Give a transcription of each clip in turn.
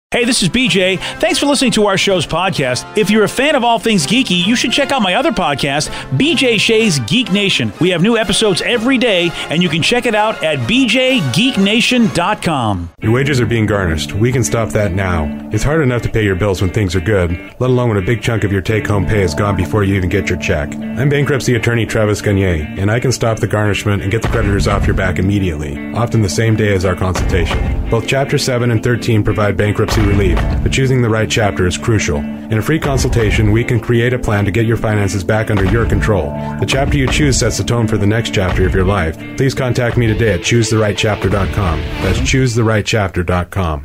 Hey, this is BJ. Thanks for listening to our show's podcast. If you're a fan of all things geeky, you should check out my other podcast, BJ Shea's Geek Nation. We have new episodes every day, and you can check it out at bjgeeknation.com. Your wages are being garnished. We can stop that now. It's hard enough to pay your bills when things are good, let alone when a big chunk of your take-home pay is gone before you even get your check. I'm bankruptcy attorney Travis Gagne, and I can stop the garnishment and get the creditors off your back immediately, often the same day as our consultation. Both Chapter 7 and 13 provide bankruptcy relief, but choosing the right chapter is crucial. In a free consultation, we can create a plan to get your finances back under your control. The chapter you choose sets the tone for the next chapter of your life. Please contact me today at choosetherightchapter.com. That's choosetherightchapter.com.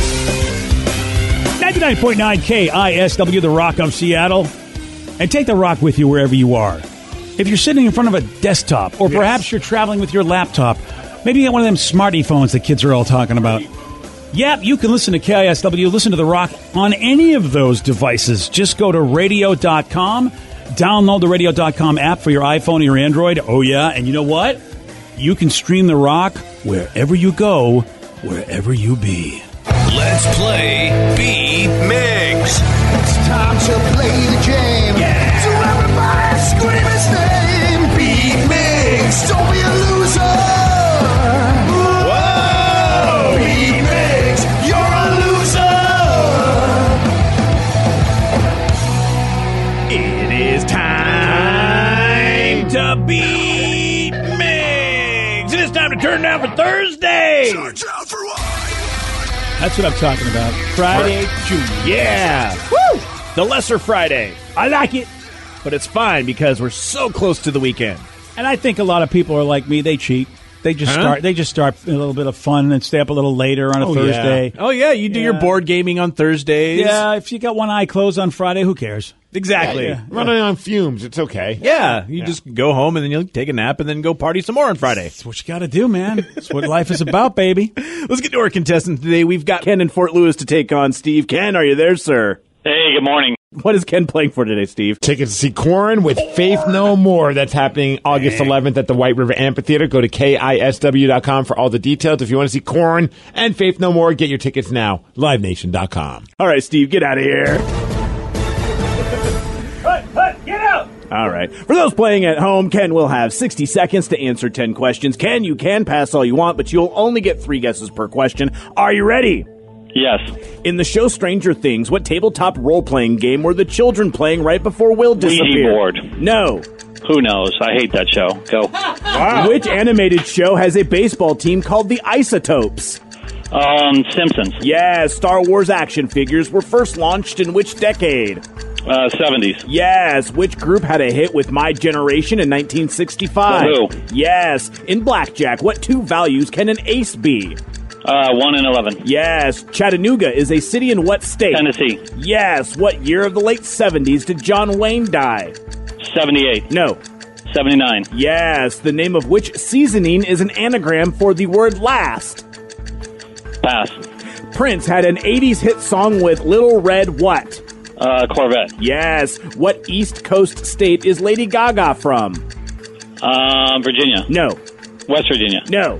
99.9 KISW, The Rock of Seattle. And take The Rock with you wherever you are. If you're sitting in front of a desktop, or perhaps you're traveling with your laptop, maybe you got one of them smarty phones that kids are all talking about. Yep, you can listen to KISW, listen to The Rock on any of those devices. Just go to radio.com, download the radio.com app for your iPhone or your Android. Oh, yeah, and you know what? You can stream The Rock wherever you go, wherever you be. Let's play Beat Migs. It's time to play the game. Yeah. So everybody scream his name. Beat Migs. Don't be a loser. Whoa. Beat Migs. You're a loser. It is time to beat Migs. It is time to turn down for Thursday. Charge out for what? That's what I'm talking about. Friday, Junior. Yeah. Woo! The lesser Friday. I like it. But it's fine because we're so close to the weekend. And I think a lot of people are like me. They cheat. They just start a little bit of fun and stay up a little later on a Thursday. Yeah. Oh, yeah. You do your board gaming on Thursdays. Yeah, if you got one eye closed on Friday, who cares? Exactly. Yeah. Running on fumes, it's okay. Yeah. You just go home and then you'll take a nap and then go party some more on Friday. That's what you got to do, man. That's what life is about, baby. Let's get to our contestant today. We've got Ken in Fort Lewis to take on Steve. Ken, are you there, sir? Hey, good morning. What is Ken playing for today, Steve? Tickets to see Corin with Faith No More. That's happening August 11th at the White River Amphitheater. Go to KISW.com for all the details. If you want to see Corin and Faith No More, get your tickets now. LiveNation.com. All right, Steve, get out of here. Get out! All right. For those playing at home, Ken will have 60 seconds to answer 10 questions. Ken, you can pass all you want, but you'll only get 3 guesses per question. Are you ready? Yes. In the show Stranger Things, what tabletop role-playing game were the children playing right before Will disappeared? Ouija board. No. Who knows? I hate that show. Go. Wow. Which animated show has a baseball team called the Isotopes? Simpsons. Yeah, Star Wars action figures were first launched in which decade? 70s. Yes. Which group had a hit with My Generation in 1965? The Who. Yes. In blackjack, what 2 values can an ace be? 1 and 11. Yes. Chattanooga is a city in what state? Tennessee. Yes. What year of the late 70s did John Wayne die? 78. No. 79. Yes. The name of which seasoning is an anagram for the word last? Pass. Prince had an 80s hit song with Little Red what? Corvette. Yes. What East Coast state is Lady Gaga from? Virginia. No. West Virginia. No.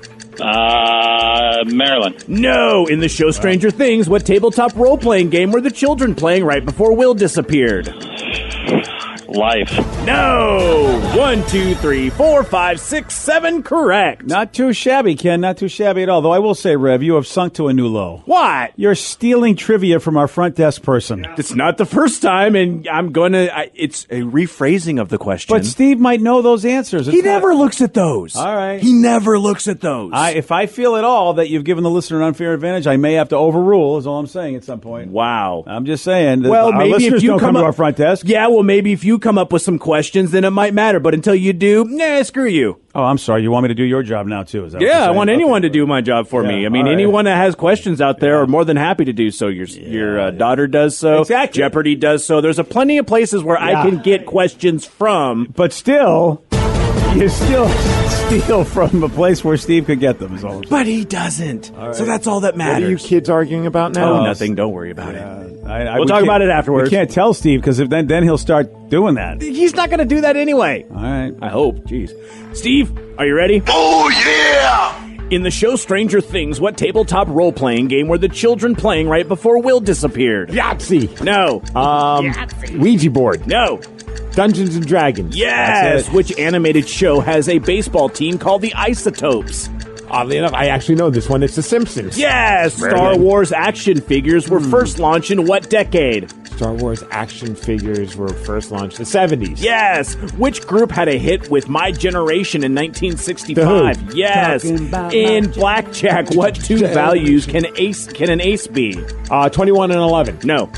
Maryland. No. In the show Stranger Things, what tabletop role-playing game were the children playing right before Will disappeared? Life. No. 1, 2, 3, 4, 5, 6, 7. Correct. Not too shabby, Ken. Not too shabby at all. Though I will say, Rev, you have sunk to a new low. What? You're stealing trivia from our front desk person. It's not the first time, and I'm going to... It's a rephrasing of the question. But Steve might know those answers. He never looks at those. All right. He never looks at those. If I feel at all that you've given the listener an unfair advantage, I may have to overrule, is all I'm saying at some point. Wow. I'm just saying. Well, our maybe listeners if you don't come to our front desk. Yeah, well, maybe if you come up with some questions, then it might matter. But until you do, screw you. Oh, I'm sorry. You want me to do your job now, too? Is that what you're Yeah, I saying? want anyone Okay. to do my job for me. I mean, all right. anyone that has questions out there are more than happy to do so. Your daughter does so. Exactly. Jeopardy does so. There's plenty of places where I can get questions from. But still, you still steal from a place where Steve could get them, is all I'm saying. But he doesn't. So that's all that What matters. are you kids arguing about now? Oh, nothing. Don't worry about it. We'll We'll talk about it afterwards. We can't tell Steve because then he'll start doing that. He's not going to do that anyway. All right. I hope. Jeez. Steve, are you ready? Oh, yeah! In the show Stranger Things, what tabletop role-playing game were the children playing right before Will disappeared? Yahtzee. No. Ouija board. No. Dungeons and Dragons. Yes. That's it. Which animated show has a baseball team called the Isotopes? Oddly enough, I actually know this one. It's The Simpsons. Yes. Very Star good. Wars action figures were first launched in what decade? Star Wars action figures were first launched in the 70s. Yes. Which group had a hit with My Generation in 1965? The Who. Yes. Talking about In my blackjack, what two values can an ace be? 21 and 11. No.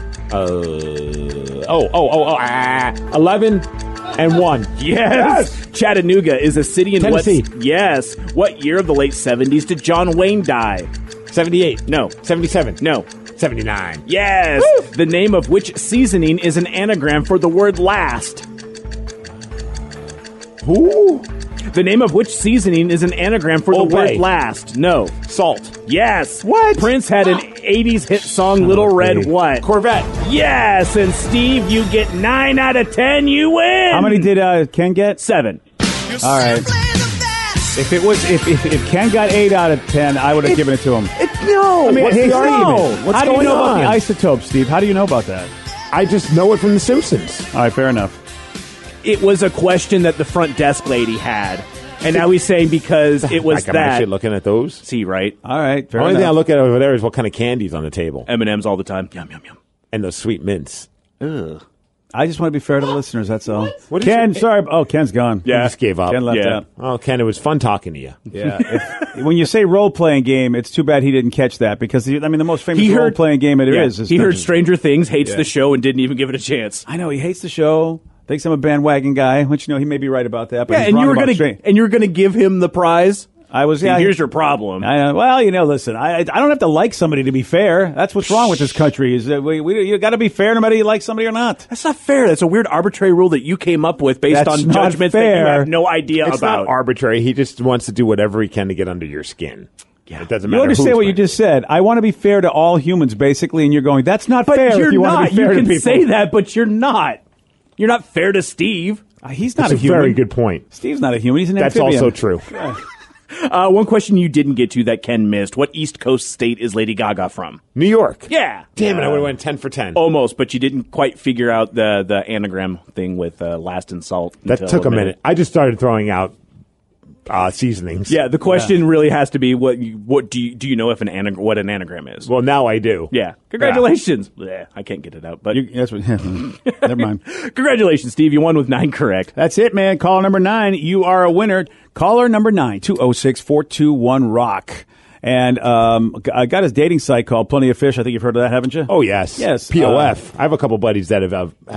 11 and 1. Yes. Chattanooga is a city in Tennessee. Yes. What year of the late 70s did John Wayne die? 78. No. 77. No. 79. Yes. The name of which seasoning is an anagram for the word last? Who? The name of which seasoning is an anagram for the Old word Bay. last? No. Salt. Yes. What? Prince had an 80s hit song, Little Red what? Corvette. Yes. And Steve, you get 9 out of 10. You win. How many did Ken get? 7. All right. If it was if Ken got 8 out of 10, I would have given it to him. No. I mean, what's hey, the Steve, argument? What's how do you going know about on? the isotopes, Steve? How do you know about that? I just know it from The Simpsons. All right, fair enough. It was a question that the front desk lady had. And now he's saying because it was I'm that. actually looking at those. See, right? All right, The fair only thing I enough. look at over there is what kind of candy's on the table. M&M's all the time. Yum, yum, yum. And those sweet mints. I just want to be fair to the listeners, that's all. What is Ken, your- sorry. Oh, Ken's gone. You just gave up. Ken left Yeah. out. Oh, Ken, it was fun talking to you. Yeah. When you say role-playing game, it's too bad he didn't catch that because, the most famous He heard- role-playing game Yeah. is He heard Dungeons. Stranger Things, hates Yeah. the show, and didn't even give it a chance. I know, he hates the show, thinks I'm a bandwagon guy, which, he may be right about that, but Yeah, he's and wrong you were about gonna give him the prize. I was, See, yeah. here's your problem. Listen, I don't have to like somebody to be fair. That's what's wrong with this country is that you got to be fair no matter you like somebody or not. That's not fair. That's a weird arbitrary rule that you came up with based That's on not judgments that fair. you have no idea It's about. not arbitrary. He just wants to do whatever he can to get under your skin. Yeah, it doesn't matter. You understand who's what you playing. just said. I want to be fair to all humans, basically, and you're going, that's not but fair you're if you want not. to be fair You to can people. say that, but you're not. You're not fair to Steve. He's not That's a a human. very good point. Steve's not a human. He's an That's amphibian. also true. One question you didn't get to that Ken missed. What East Coast state is Lady Gaga from? New York. Yeah. Damn it, I would have went 10 for 10. Almost, but you didn't quite figure out the anagram thing with last and salt. That until took a minute. I just started throwing out seasonings. Yeah, the question really has to be what do you know if what an anagram is? Well, now I do. Yeah. Congratulations. Yeah, I can't get it out, but That's what. Never mind. congratulations, Steve. You won with 9 correct. That's it, man. Caller number 9. You are a winner. Caller number 9, 206-421-ROCK. And I got his dating site called Plenty of Fish. I think you've heard of that, haven't you? Oh, yes. Yes. POF. I have a couple buddies that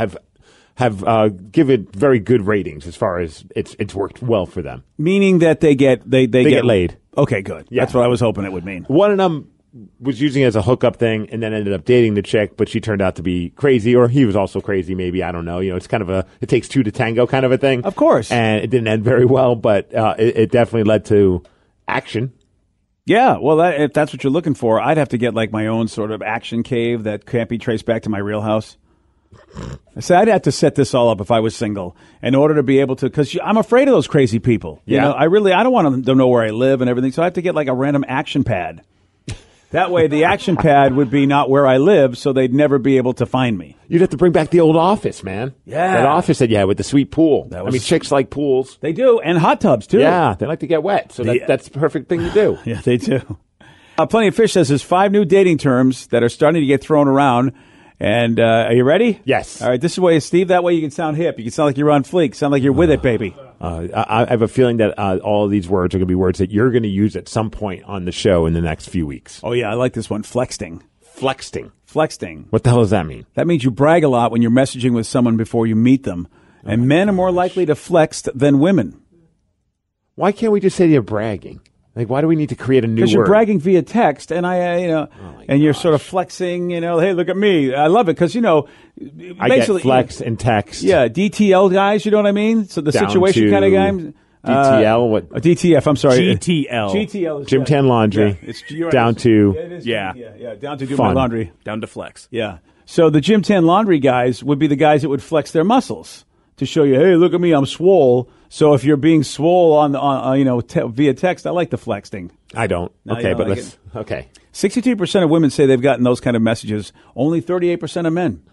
have given very good ratings as far as it's worked well for them. Meaning that they get get laid. Okay, good. Yeah. That's what I was hoping it would mean. One of them was using it as a hookup thing and then ended up dating the chick, but she turned out to be crazy, or he was also crazy, maybe. I don't know. It's kind of it takes two to tango kind of a thing. Of course. And it didn't end very well, but it definitely led to action. Yeah, well, if that's what you're looking for, I'd have to get like my own sort of action cave that can't be traced back to my real house. So I'd have to set this all up if I was single in order to be able to, because I'm afraid of those crazy people. Yeah. I don't want them to know where I live and everything, so I have to get like a random action pad. That way, the action pad would be not where I live, so they'd never be able to find me. You'd have to bring back the old office, man. Yeah. That office that you had with the sweet pool. I mean, chicks like pools. They do, and hot tubs too. Yeah, they like to get wet, so that's the perfect thing to do. Yeah, they do. Plenty of Fish says there's 5 new dating terms that are starting to get thrown around. And are you ready? Yes. All right, this is why, Steve, that way you can sound hip. You can sound like you're on fleek. Sound like you're with it, baby. I have a feeling that all of these words are going to be words that you're going to use at some point on the show in the next few weeks. Oh, yeah, I like this one. Flexting. Flexting. Flexting. What the hell does that mean? That means you brag a lot when you're messaging with someone before you meet them. And men are more likely to flex than women. Why can't we just say you're bragging? Like, why do we need to create a new word? Because you're bragging via text, and and you're sort of flexing, hey, look at me. I love it because, I get flex and text. Yeah, DTL guys, you know what I mean? So the Down situation to kind of guys. DTL, what? DTF, I'm sorry. GTL. GTL is Gym Tan Laundry. Yeah, you're right. Down to It is, Yeah. yeah, down to do Fun. my laundry. Down to flex. Yeah. So the Gym Tan Laundry guys would be the guys that would flex their muscles to show you, hey, look at me, I'm swole. So if you're being swole on via text, I like the flexing. I don't. No, Okay, you don't but like let's. Okay. 62% of women say they've gotten those kind of messages. Only 38% of men.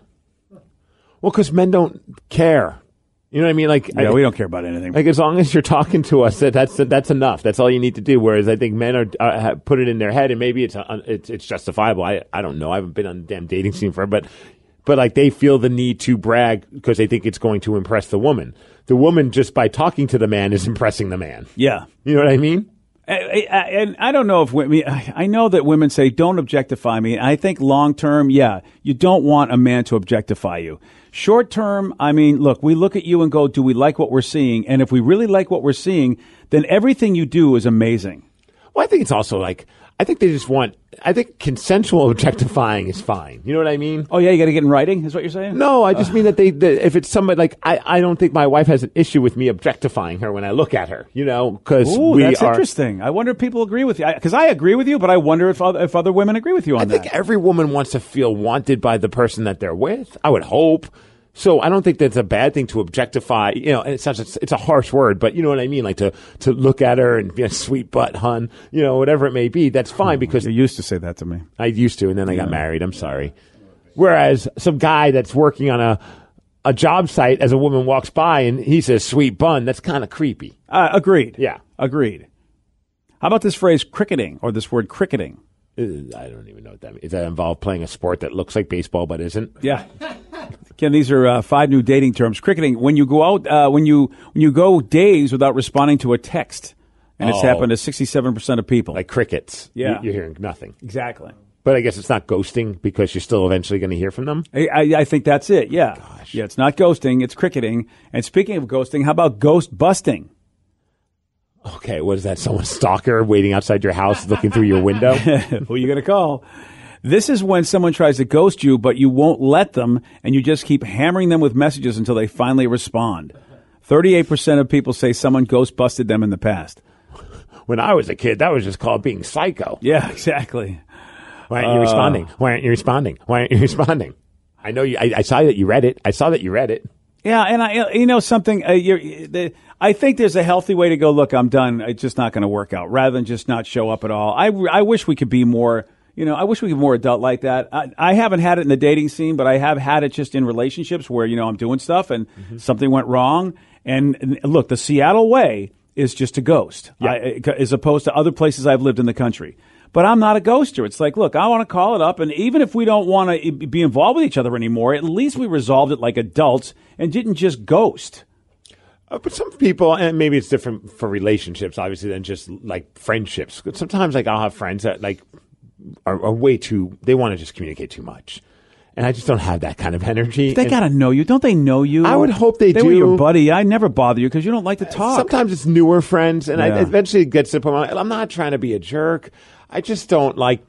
Well, because men don't care. You know what I mean? Like, Yeah, we don't care about anything. Like, as long as you're talking to us, that's enough. That's all you need to do. Whereas I think men are put it in their head, and maybe it's justifiable. I don't know. I haven't been on the damn dating scene forever, but like they feel the need to brag because they think it's going to impress the woman. The woman, just by talking to the man, is impressing the man. Yeah. You know what I mean? And I don't know if women, I know that women say, don't objectify me. I think long term, yeah, you don't want a man to objectify you. Short term, I mean, look, we look at you and go, do we like what we're seeing? And if we really like what we're seeing, then everything you do is amazing. Well, I think it's also like, I think consensual objectifying is fine. You know what I mean? Oh, yeah, you got to get in writing, is what you're saying? No, I just mean that if it's somebody like, I don't think my wife has an issue with me objectifying her when I look at her, you know, because that's interesting. I wonder if people agree with you. Because I agree with you, but I wonder if other women agree with you on that. I think every woman wants to feel wanted by the person that they're with. I would hope. So I don't think that's a bad thing to objectify, you know, and it's a harsh word, but you know what I mean? Like to look at her and be a sweet butt, hun, you know, whatever it may be, that's fine because you used to say that to me. I used to, and then I got married. I'm sorry. Whereas some guy that's working on a job site as a woman walks by and he says sweet bun, that's kind of creepy. Agreed. Yeah. Agreed. How about this phrase cricketing or this word cricketing? I don't even know what that means. Does that involve playing a sport that looks like baseball but isn't? Yeah. Ken, these are 5 new dating terms. Cricketing, when you go out, when you go days without responding to a text, and it's happened to 67% of people. Like crickets. Yeah. You're hearing nothing. Exactly. But I guess it's not ghosting because you're still eventually going to hear from them? I think that's it, yeah. Gosh. Yeah, it's not ghosting, it's cricketing. And speaking of ghosting, how about ghost busting? Okay, what is that? Someone stalker waiting outside your house looking through your window? Who are you going to call? This is when someone tries to ghost you, but you won't let them, and you just keep hammering them with messages until they finally respond. 38% of people say someone ghost busted them in the past. When I was a kid, that was just called being psycho. Yeah, exactly. Why aren't you responding? Why aren't you responding? Why aren't you responding? I know you. I saw that you read it. I saw that you read it. Yeah, and you know something. I think there's a healthy way to go. Look, I'm done. It's just not going to work out. Rather than just not show up at all. I wish we could be more. You know, I wish we could be more adult like that. I haven't had it in the dating scene, but I have had it just in relationships where, you know, I'm doing stuff and something went wrong. And look, the Seattle way is just to ghost, as opposed to other places I've lived in the country. But I'm not a ghoster. It's like, look, I want to call it up, and even if we don't want to be involved with each other anymore, at least we resolved it like adults and didn't just ghost. But some people, and maybe it's different for relationships, obviously, than just like friendships. Sometimes, like, I'll have friends that like are way too. They want to just communicate too much, and I just don't have that kind of energy. They got to know you, don't they? Know you? I would hope they do. They were your buddy. I never bother you because you don't like to talk. Sometimes it's newer friends, and I eventually it gets to the point. I'm not trying to be a jerk. I just don't like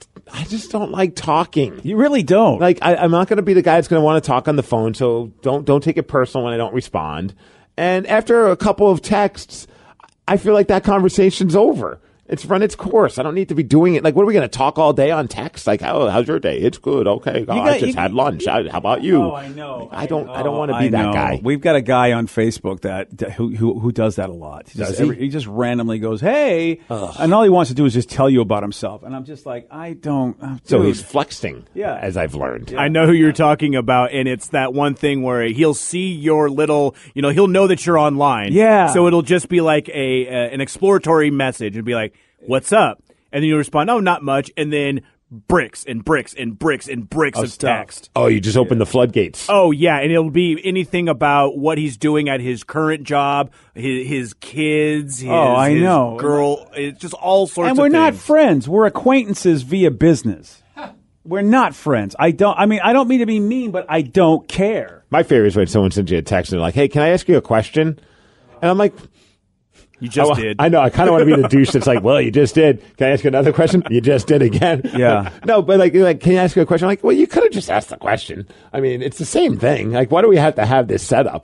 talking. You really don't. Like I'm not going to be the guy that's going to want to talk on the phone. So don't take it personal when I don't respond. And after a couple of texts, I feel like that conversation's over. It's run its course. I don't need to be doing it. Like, what are we going to talk all day on text? Like, how's your day? It's good. Okay. I just had lunch. How about you? Oh, I know. I don't want to be that guy. We've got a guy on Facebook who does that a lot. He just randomly goes, "Hey," and all he wants to do is just tell you about himself. And I'm just like, I don't. So he's flexing. Yeah. As I've learned. I know who you're talking about, and it's that one thing where he'll see your little, you know, he'll know that you're online. Yeah. So it'll just be like an exploratory message. It'd be like, "What's up?" And then you respond, "Oh, not much." And then bricks and bricks and bricks and bricks of text. Oh, you just opened the floodgates. Oh, yeah. And it'll be anything about what he's doing at his current job, his kids, his girl. It's just all sorts of things. And we're not friends. We're acquaintances via business. We're not friends. I don't mean to be mean, but I don't care. My favorite is when someone sends you a text and they're like, "Hey, can I ask you a question?" And I'm like, you just did. I know. I kind of want to be the douche that's like, "Well, you just did. Can I ask you another question?" You just did again. Yeah. No, but like, can I ask you a question? I'm like, well, you could have just asked the question. I mean, it's the same thing. Like, why do we have to have this setup?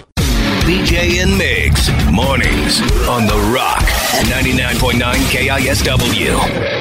BJ and Migs, mornings on The Rock, 99.9 KISW.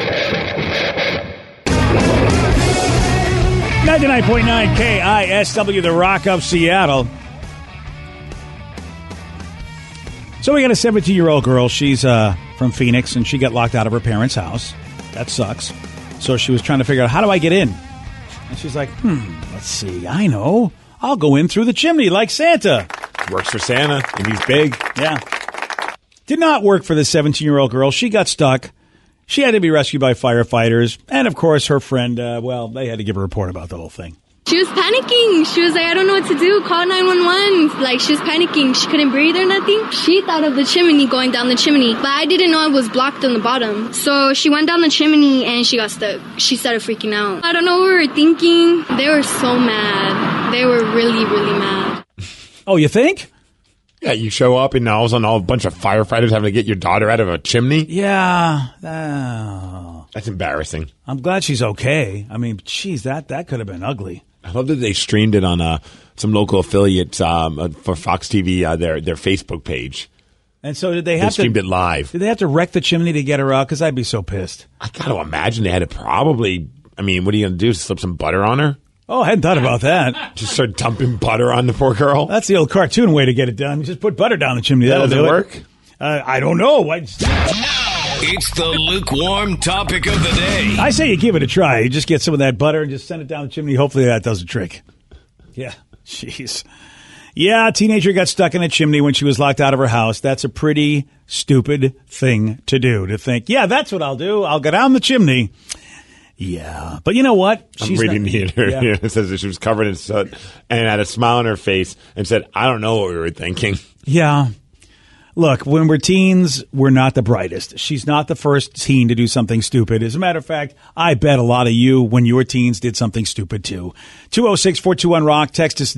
99.9 KISW, The Rock of Seattle. So we got a 17-year-old girl. She's from Phoenix, and she got locked out of her parents' house. That sucks. So she was trying to figure out, how do I get in? And she's like, let's see. I know. I'll go in through the chimney like Santa. Works for Santa, and he's big. Yeah. Did not work for the 17-year-old girl. She got stuck. She had to be rescued by firefighters. And, of course, her friend, they had to give a report about the whole thing. She was panicking. She was like, I don't know what to do. Call 911. Like, she was panicking. She couldn't breathe or nothing. She thought of the chimney, going down the chimney. But I didn't know it was blocked on the bottom. So she went down the chimney and she got stuck. She started freaking out. I don't know what we were thinking. They were so mad. They were really, really mad. Oh, you think? Yeah, you show up and all of a sudden a bunch of firefighters having to get your daughter out of a chimney? Yeah. That's embarrassing. I'm glad she's okay. I mean, geez, that could have been ugly. I love that they streamed it on some local affiliates for Fox TV, their Facebook page. And so did they have They streamed it live. Did they have to wreck the chimney to get her out? Because I'd be so pissed. I got to imagine they had to probably, I mean, what are you going to do? Slip some butter on her? Oh, I hadn't thought about that. Just start dumping butter on the poor girl? That's the old cartoon way to get it done. You just put butter down the chimney. That'll Does it do work? I don't know. It's the lukewarm topic of the day. I say you give it a try. You just get some of that butter and just send it down the chimney. Hopefully that does the trick. Yeah. Jeez. Yeah, a teenager got stuck in a chimney when she was locked out of her house. That's a pretty stupid thing to do, to think, yeah, that's what I'll do. I'll go down the chimney. Yeah. But you know what? I'm reading the interview. It says that she was covered in soot and had a smile on her face and said, I don't know what we were thinking. Yeah. Look, when we're teens, we're not the brightest. She's not the first teen to do something stupid. As a matter of fact, I bet a lot of you, when you were teens, did something stupid too. 206-421-ROCK. Text us at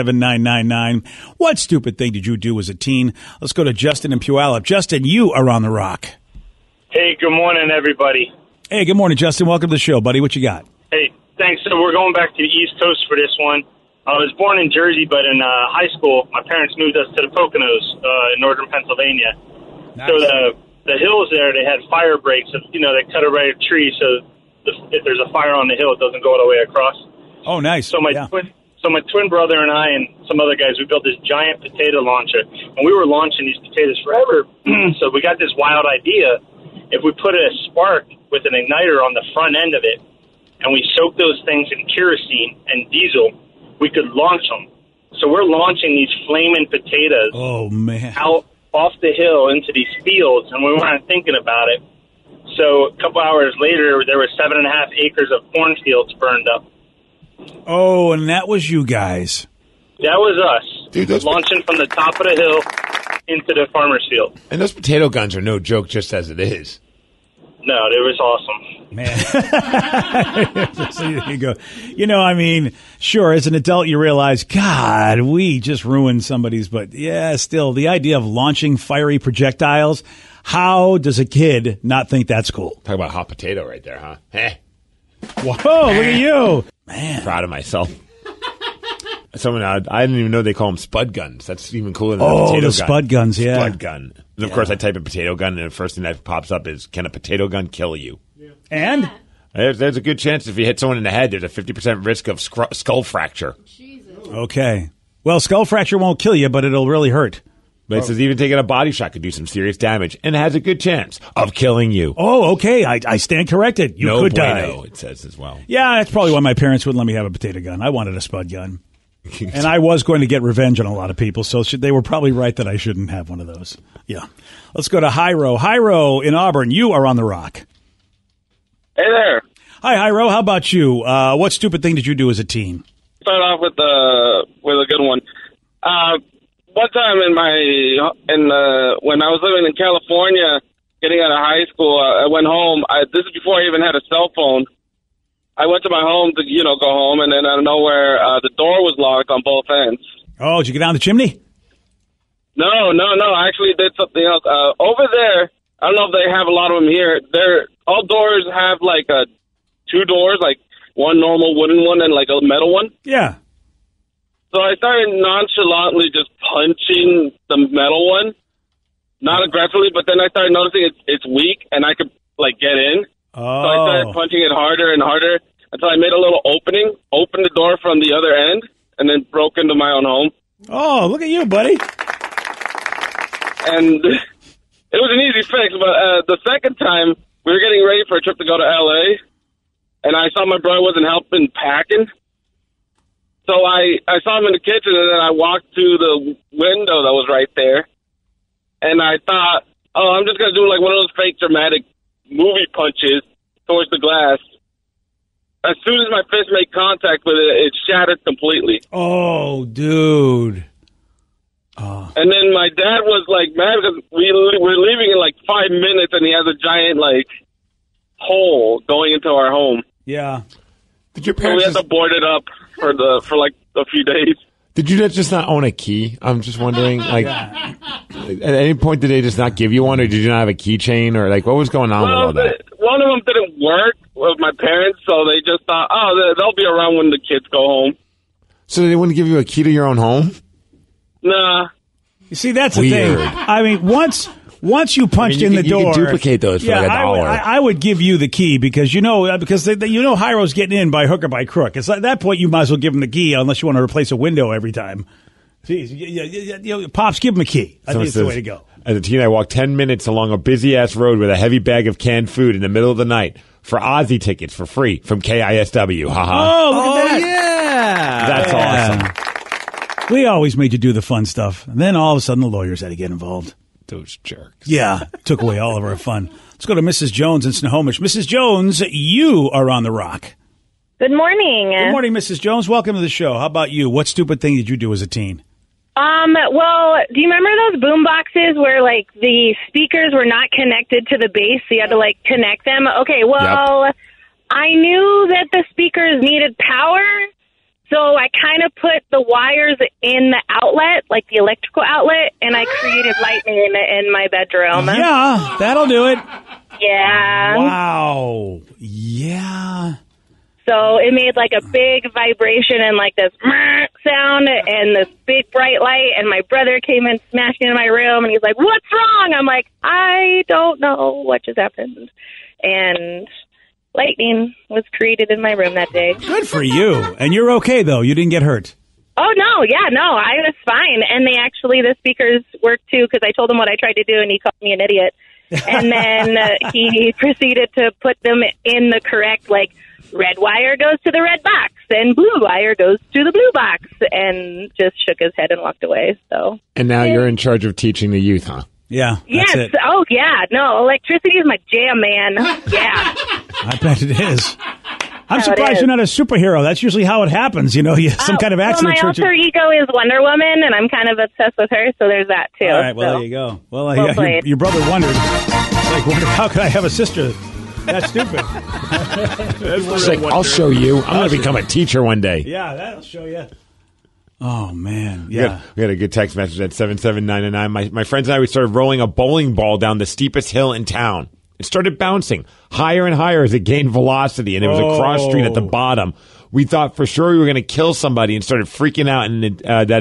77999. What stupid thing did you do as a teen? Let's go to Justin in Puyallup. Justin, you are on the Rock. Hey, good morning, everybody. Hey, good morning, Justin. Welcome to the show, buddy. What you got? Hey, thanks. So we're going back to the East Coast for this one. I was born in Jersey, but in high school, my parents moved us to the Poconos in northern Pennsylvania. Nice. So the hills there, they had fire breaks. They cut away a tree, so if there's a fire on the hill, it doesn't go all the way across. Oh, nice. So my twin brother and I and some other guys, we built this giant potato launcher, and we were launching these potatoes forever. So we got this wild idea. If we put a spark with an igniter on the front end of it, and we soak those things in kerosene and diesel, we could launch them. So we're launching these flaming potatoes out off the hill into these fields, and we weren't thinking about it. So a couple hours later, there were 7.5 acres of cornfields burned up. Oh, and that was you guys. That was us. Dude, launching from the top of the hill into the farmer's field. And those potato guns are no joke just as it is. No, it was awesome. Man. So you go. I mean, sure, as an adult, you realize, God, we just ruined somebody's, but yeah, still, the idea of launching fiery projectiles, how does a kid not think that's cool? Talk about hot potato right there, huh? Whoa, look at you. Man. Proud of myself. Someone, I didn't even know they call them spud guns. That's even cooler than a potato gun. Oh, the spud guns, yeah. Spud gun. And of course, I type in potato gun, and the first thing that pops up is, can a potato gun kill you? Yeah. And? There's a good chance if you hit someone in the head, there's a 50% risk of skull fracture. Jesus. Okay. Well, skull fracture won't kill you, but it'll really hurt. But it says even taking a body shot could do some serious damage and has a good chance of killing you. Oh, okay. I stand corrected. You could die. It says as well. Yeah, that's probably why my parents wouldn't let me have a potato gun. I wanted a spud gun. And I was going to get revenge on a lot of people, so they were probably right that I shouldn't have one of those. Yeah. Let's go to Hyro. Hyro in Auburn, you are on the Rock. Hey there. Hi, Hyro. How about you? What stupid thing did you do as a teen? Start off with a good one. One time when I was living in California, getting out of high school, I went home. This is before I even had a cell phone. I went to my home to, go home, and then out of nowhere, the door was locked on both ends. Oh, did you get down the chimney? No. I actually did something else. Over there, I don't know if they have a lot of them here. All doors have, two doors, one normal wooden one and, a metal one. Yeah. So I started nonchalantly just punching the metal one. Not aggressively, but then I started noticing it's weak, and I could, get in. Oh. So I started punching it harder and harder until I made a little opening, opened the door from the other end, and then broke into my own home. Oh, look at you, buddy. And it was an easy fix, but the second time, we were getting ready for a trip to go to L.A., and I saw my brother wasn't helping packing. So I saw him in the kitchen, and then I walked to the window that was right there, and I thought, oh, I'm just going to do like one of those fake dramatic movie punches towards the glass. As soon as my fist made contact with it, it shattered completely. Oh, dude. And then my dad was like mad because we were leaving in like 5 minutes, and he has a giant like hole going into our home. Yeah. Did your So we parents had to board it up for like a few days. Did you just not own a key? I'm just wondering, like, at any point did they just not give you one, or did you not have a keychain, or like what was going on with all that? One of them didn't work with my parents, so they just thought, oh, they'll be around when the kids go home. So they wouldn't give you a key to your own home? Nah. You see, that's the Weird. thing. I mean, once you punched in the door, you can duplicate those for like $1. I would give you the key because Hyro's getting in by hook or by crook. It's at that point you might as well give him the key unless you want to replace a window every time. Jeez, Pops, give him a key. I think it's the way to go. As a teen, I walked 10 minutes along a busy-ass road with a heavy bag of canned food in the middle of the night for Ozzy tickets for free from KISW. Haha. Oh, look at that. Yeah. That's awesome. We always made you do the fun stuff. And then all of a sudden the lawyers had to get involved. Those jerks. Yeah, took away all of our fun. Let's go to Mrs. Jones in Snohomish. Mrs. Jones, you are on the rock. Good morning. Good morning, Mrs. Jones. Welcome to the show. How about you? What stupid thing did you do as a teen? Well, do you remember those boom boxes where, like, the speakers were not connected to the base, so you had to, like, connect them? Okay, well, yep. I knew that the speakers needed power, so I kind of put the wires in the outlet, like the electrical outlet, and I created lightning in my bedroom. Yeah, that'll do it. Yeah. Wow. Yeah. So it made like a big vibration and like this sound and this big bright light. And my brother came in smashing into my room and he's like, "What's wrong?" I'm like, "I don't know what just happened." And lightning was created in my room that day. Good for you. And you're okay, though. You didn't get hurt. Oh, no. Yeah, no, I was fine. And the speakers worked, too, because I told him what I tried to do, and he called me an idiot. And then he proceeded to put them in the correct, like, red wire goes to the red box, and blue wire goes to the blue box, and just shook his head and walked away. So. And now you're in charge of teaching the youth, huh? Yeah. Yes. It. Oh, yeah. No, electricity is my jam, man. Yeah. I bet it is. I'm surprised you're not a superhero. That's usually how it happens. You know, some kind of accident. Well, my alter ego is Wonder Woman, and I'm kind of obsessed with her, so there's that, too. All right, well, there you go. Well, your brother wondered, how could I have a sister that's stupid? She's like, I'll show you. I'm going to become a teacher one day. Yeah, that'll show you. Oh, man. Yeah. We had a good text message at 77999. My friends and I, we started rolling a bowling ball down the steepest hill in town. It started bouncing higher and higher as it gained velocity, and it was a cross street at the bottom. We thought for sure we were going to kill somebody and started freaking out, and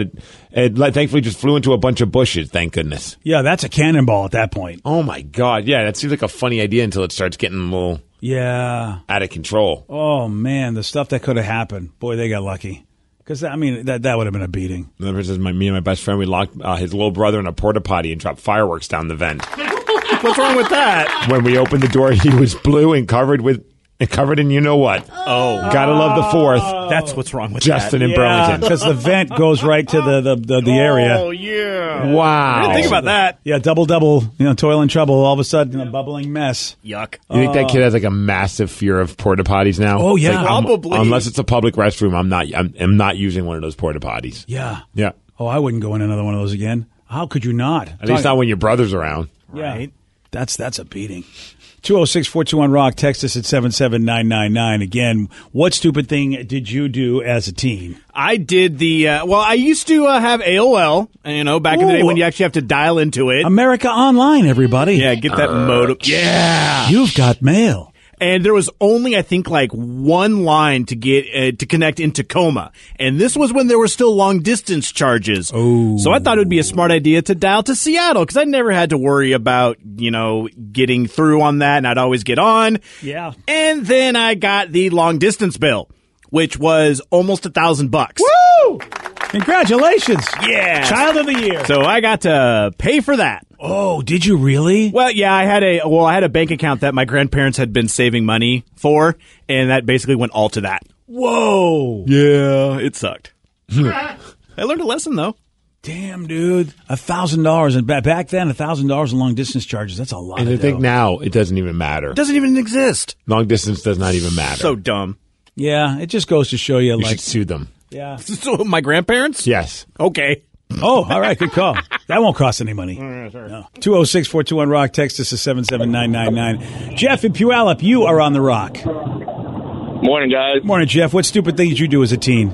it thankfully just flew into a bunch of bushes, thank goodness. Yeah, that's a cannonball at that point. Oh, my God. Yeah, that seems like a funny idea until it starts getting a little out of control. Oh, man, the stuff that could have happened. Boy, they got lucky. Because, I mean, that would have been a beating. Another person says, me and my best friend, we locked his little brother in a porta potty and dropped fireworks down the vent. What's wrong with that? When we opened the door, he was blue and covered in you know what. Oh. Gotta love the fourth. That's what's wrong with Justin that. in Burlington. Because the vent goes right to the area. Oh, yeah. Wow. I didn't think about that. Yeah, double, toil and trouble. All of a sudden, a bubbling mess. Yuck. You think that kid has like a massive fear of porta potties now? Oh, yeah. Like, Probably. Unless it's a public restroom, I'm not using one of those porta potties. Yeah. Yeah. Oh, I wouldn't go in another one of those again. How could you not? At least not when your brother's around. Yeah. Right. That's a beating. 206-421-ROCK. Text us at 77999. Again, what stupid thing did you do as a teen? I did I used to have AOL, back in the day when you actually have to dial into it. America Online, everybody. Yeah, get that modem. Yeah. You've got mail. And there was only, I think, like one line to get to connect in Tacoma. And this was when there were still long-distance charges. Oh. So I thought it would be a smart idea to dial to Seattle, because I never had to worry about, getting through on that, and I'd always get on. Yeah. And then I got the long-distance bill, which was almost $1,000. Woo! Congratulations. Yeah. Child of the year. So I got to pay for that. Oh, did you really? Well, yeah, I had a bank account that my grandparents had been saving money for, and that basically went all to that. Whoa. Yeah, it sucked. I learned a lesson, though. Damn, dude. $1,000. And back then, $1,000 in long distance charges. That's a lot. And I think now it doesn't even matter. It doesn't even exist. Long distance does not even matter. So dumb. Yeah, it just goes to show you, You should sue them. Yeah. So my grandparents? Yes. Okay. Oh, all right. Good call. That won't cost any money. No. 206-421-ROCK. Text us to 77999. Jeff in Puyallup, you are on the Rock. Morning, guys. Morning, Jeff. What stupid thing did you do as a teen?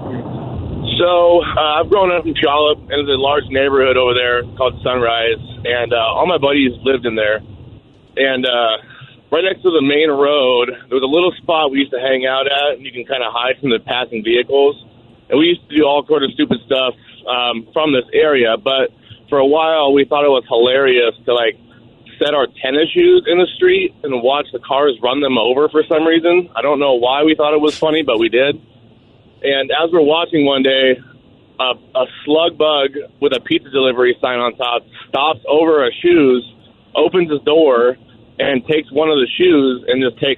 So, I've grown up in Puyallup, and there's a large neighborhood over there called Sunrise, and all my buddies lived in there. And right next to the main road, there was a little spot we used to hang out at, and you can kind of hide from the passing vehicles. And we used to do all sort of stupid stuff from this area, but for a while we thought it was hilarious to, like, set our tennis shoes in the street and watch the cars run them over for some reason. I don't know why we thought it was funny, but we did. And as we're watching one day, a slug bug with a pizza delivery sign on top stops over our shoes, opens his door, and takes one of the shoes and just takes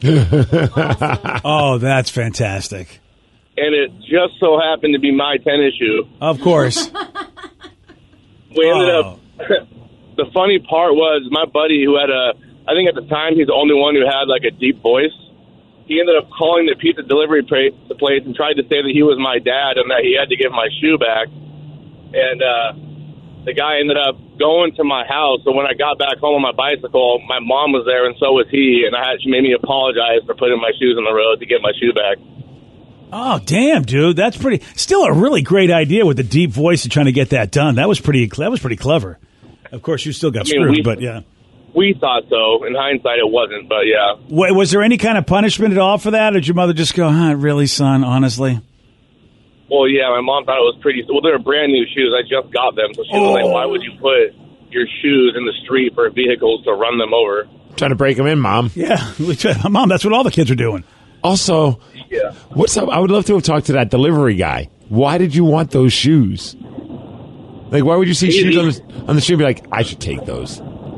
off. Oh, that's fantastic. And it just so happened to be my tennis shoe. Of course. We ended up... The funny part was my buddy who had I think at the time he's the only one who had like a deep voice. He ended up calling the pizza delivery place and tried to say that he was my dad and that he had to give my shoe back. And the guy ended up going to my house. So when I got back home on my bicycle, my mom was there and so was he. And she made me apologize for putting my shoes on the road to get my shoe back. Oh, damn, dude. That's still a really great idea with the deep voice and trying to get that done. That was pretty clever. Of course, you still got screwed, but yeah. We thought so. In hindsight, it wasn't, but yeah. Was there any kind of punishment at all for that, or did your mother just go, really, son, honestly? Well, yeah, my mom thought it was pretty... Well, they were brand new shoes. I just got them. So she was like, why would you put your shoes in the street for vehicles to run them over? Trying to break them in, Mom. Yeah. Mom, that's what all the kids are doing. Also, yeah. What's up? I would love to have talked to that delivery guy. Why did you want those shoes? Like, why would you see shoes on the street and be like, I should take those?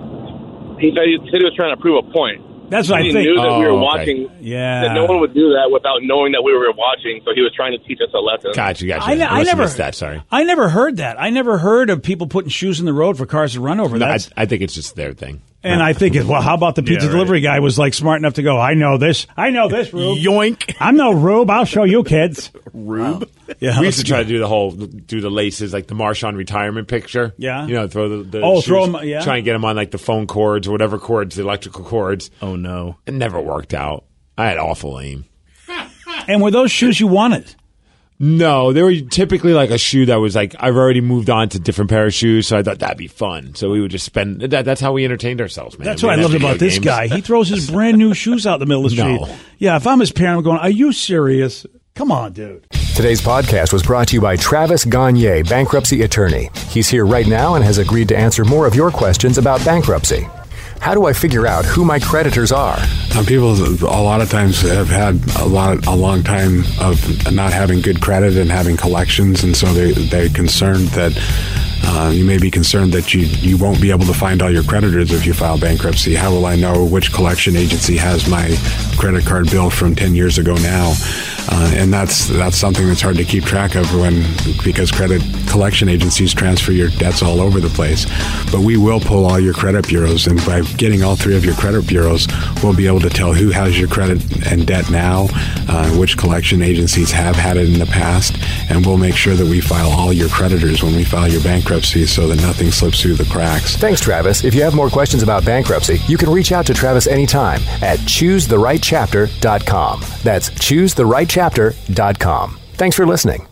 He said he was trying to prove a point. That's what I think. He knew that we were watching. Yeah. That no one would do that without knowing that we were watching, so he was trying to teach us a lesson. Gotcha. I never missed that, sorry. I never heard that. I never heard of people putting shoes in the road for cars to run over. No, I think it's just their thing. And I think, how about the pizza delivery guy was like smart enough to go, I know this, Rube. Yoink. I'm no Rube. I'll show you kids. Rube? Wow. Yeah, we used to try to do the laces, like the Marshawn retirement picture. Yeah. You know, throw the shoes, throw them, yeah. Try and get them on like the phone cords or whatever cords, the electrical cords. Oh, no. It never worked out. I had awful aim. And were those shoes you wanted? No, they were typically like a shoe that was like, I've already moved on to different pair of shoes, so I thought that'd be fun. So we would just spend that's how we entertained ourselves, man. That's what I loved about this guy. He throws his brand new shoes out in the middle of the street. No. Yeah, if I'm his parent, I'm going, are you serious? Come on, dude. Today's podcast was brought to you by Travis Gagne, bankruptcy attorney. He's here right now and has agreed to answer more of your questions about bankruptcy. How do I figure out who my creditors are? People a lot of times have had a long time of not having good credit and having collections, and so they're concerned that you may be concerned that you won't be able to find all your creditors if you file bankruptcy. How will I know which collection agency has my credit card bill from 10 years ago now? And that's something that's hard to keep track of because credit collection agencies transfer your debts all over the place. But we will pull all your credit bureaus, and by getting all three of your credit bureaus, we'll be able to tell who has your credit and debt now, which collection agencies have had it in the past, and we'll make sure that we file all your creditors when we file your bankruptcy so that nothing slips through the cracks. Thanks, Travis. If you have more questions about bankruptcy, you can reach out to Travis anytime at ChooseTheRightChapter.com. That's ChooseTheRightChapter.com. Thanks for listening.